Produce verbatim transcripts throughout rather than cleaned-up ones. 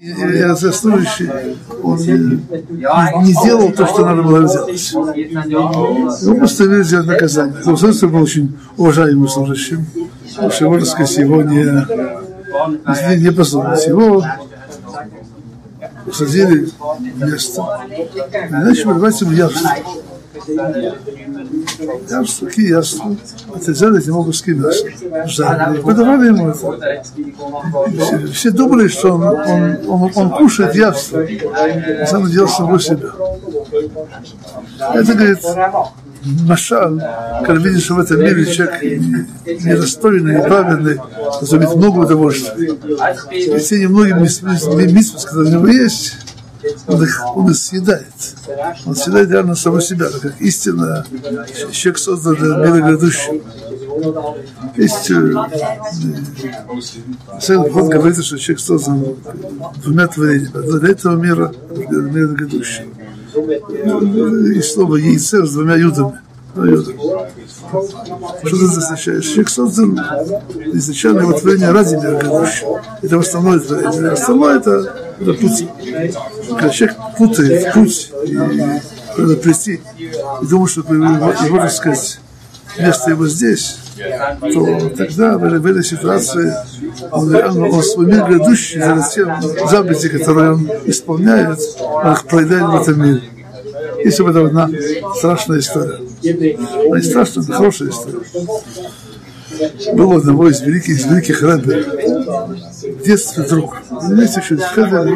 И заслуживающий, он не, не делал то, что надо было сделать. Он просто сделать наказание. Служитель был очень уважаемым служащим, потому что, можно сказать, его не, не, не позволить. Его посадили в место. И начали давать ему явство. Явство, какие явства? Это взяли эти могущие мясо. Ждали. Подавали ему это. Все, все думали, что он, он, он, он кушает явство. На самом деле самого себя. Это, говорит, машал, когда видишь, что в этом мире человек недостойный, неправильный, разумеет много удовольствия. И те немногие митцвы, которые у него есть, он их, он их съедает. Он съедает реально самого себя, как истинно человек создан для мира грядущего. Есть Сен говорит, что человек создан двумя творениями, для этого мира и для мира грядущего. И слово яйце с двумя юдами. Что это означает? Человек создан изначально его творение ради мира грядущего. Это основное творение. Остальное это, это путь. Когда человек путает путь и надо прийти и думает, что его, можно сказать, место его здесь, то тогда в, в этой ситуации он, он, он свой мир грядущий, затем заповеди, которые он исполняет, он их проявляет в этом мире. Есть об этом одна страшная история. Она не страшная, это хорошая история. Был одного из великих, из великих рэббе в детстве друг. Вместе учились в Хедере.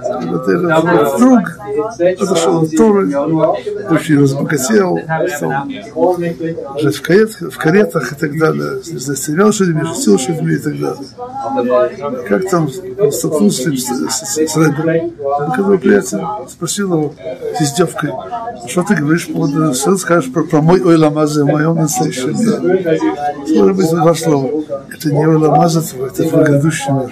Друг отошел от Торы, очень разбогател, стал жить в, карет, в каретах и так далее, застрял лошадьми, шестил лошадьми и так далее. Как там он столкнулся с, с, с рэббем, который приятель спросил его с издевкой: что ты говоришь, что ты скажешь про, про мой ойлам азе, в моем настоящем мире? Может быть, два слова. Это не ойлам азе твой, это твой грядущий мир.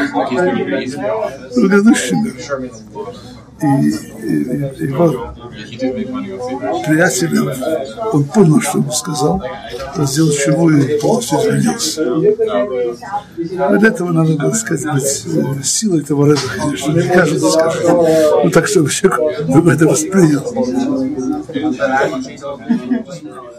Твой грядущий мир. И, и, и его приятель, он понял, что он сказал, сделал чего и полностью изменился. Но для этого надо, так сказать, быть силой этого рэба, конечно, не кажется, скажет. Ну так, чтобы человек это воспринял.